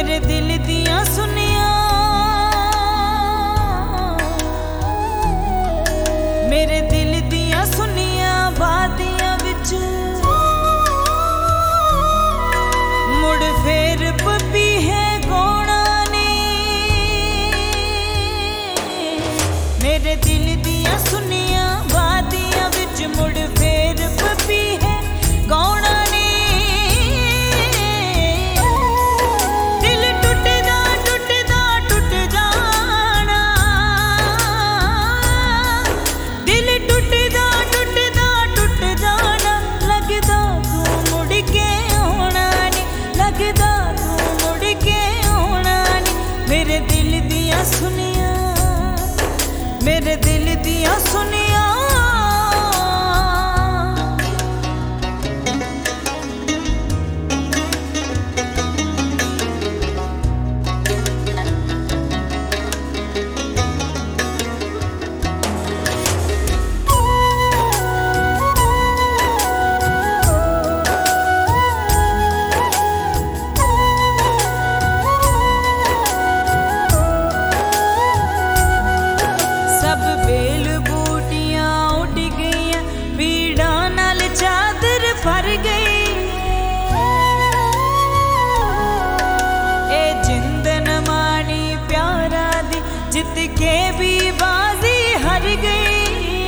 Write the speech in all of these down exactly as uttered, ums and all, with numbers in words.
मेरे दिल दियां सुनिया, मेरे दिल दियां सुनिया बातियां विच मुड़ फेर पपी है गौना ने। मेरे दिल दियां सुनिया बातियां विच मुड़ फेर पपी है गौना ने। मेरे दिल दियां सुनिया, मेरे दिल दियां सुनिया। भर गई ए जिंद न मानी प्यारा दी, जित के भी बाजी हार गई।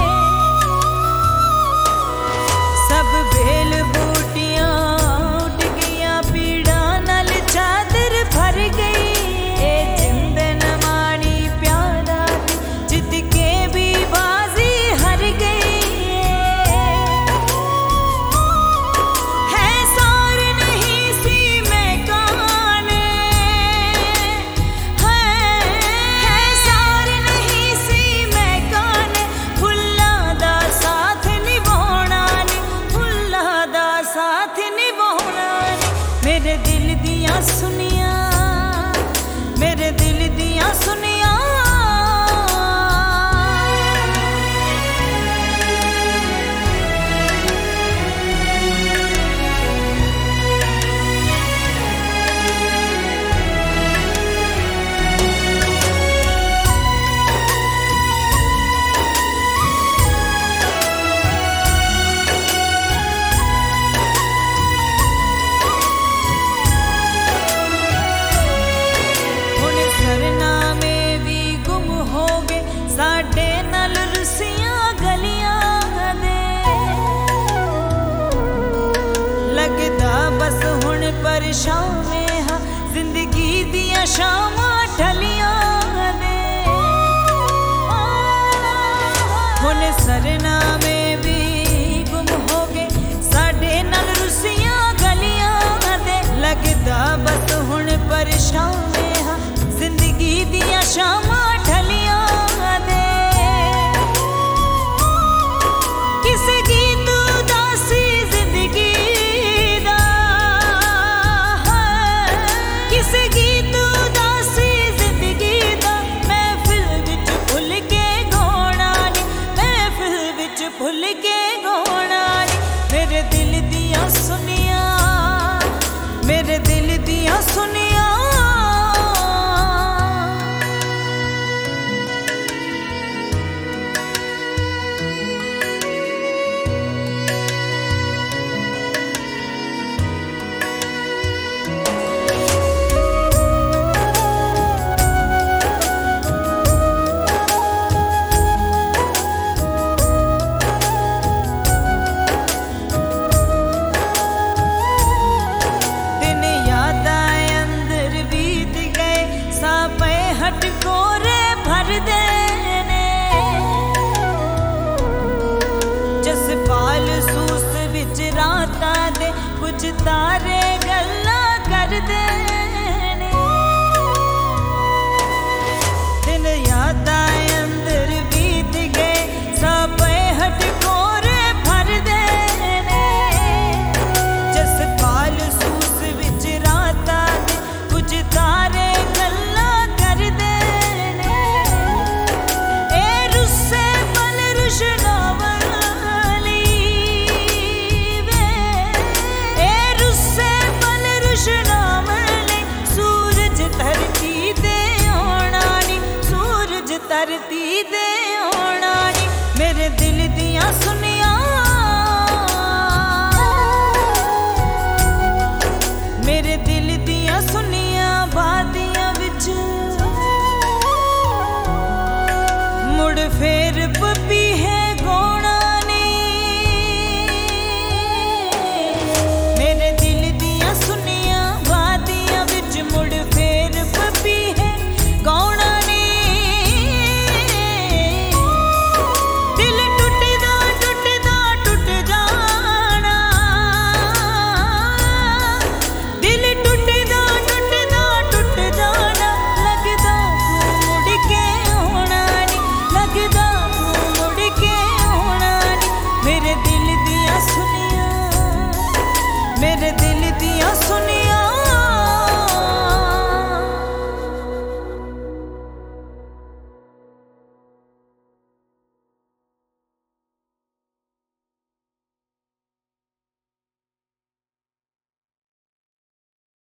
सब बेल बूटियां उठ गईयां, पीड़ा नाल चादर भर गई। ए जिंद न मानी प्यारा दी, जित के भी बाजी हार गई। मेरे दिल दियां सुनिया, मेरे दिल दियां सुनिया। साडे नाल रुसियां गलियां दे, लगदा बस हुण परछावे हां जिंदगी दियां शामां ढलियां दे। हुण सरनामे भी गुम हो गए, साडे नाल रुसियां गलियां दे, लगदा बस हुण परछावे हां जिंदगी दियां शामां ढलियां। भुल के गौना मेरे दिल दियां सुनिया, मेरे दिल दियां सुनिया। कोरे भर देने जसपाल सूस बिच रातां दे, कुछ तारे गल्लां कर देने। दिन यादां अंदर बीत गए, सापे हट कोरे भर देने जसपाल सूस बिच रातां दे, कुछ तारे रुशनावली धरती दे